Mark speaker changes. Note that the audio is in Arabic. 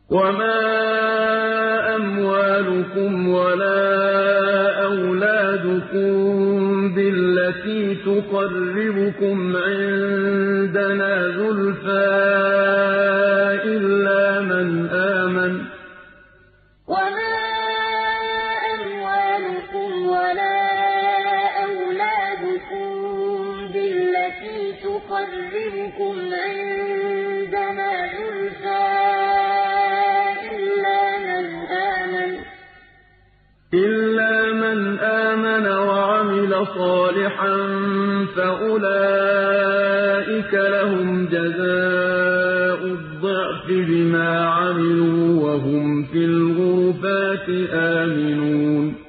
Speaker 1: وَمَا أَمْوَالُكُمْ وَلَا أَوْلَادُكُم بِالَّتِي تُقَرِّبُكُمْ عِندَنَا زُلْفَىٰ إِلَّا مَنْ آمَنَ وَعَمِلَ صَالِحًا فَأُولَٰئِكَ لَهُمْ جَزَاءُ الضِّعْفِ بِمَا عَمِلُوا وَهُمْ فِي الْغُرُفَاتِ آمِنُونَ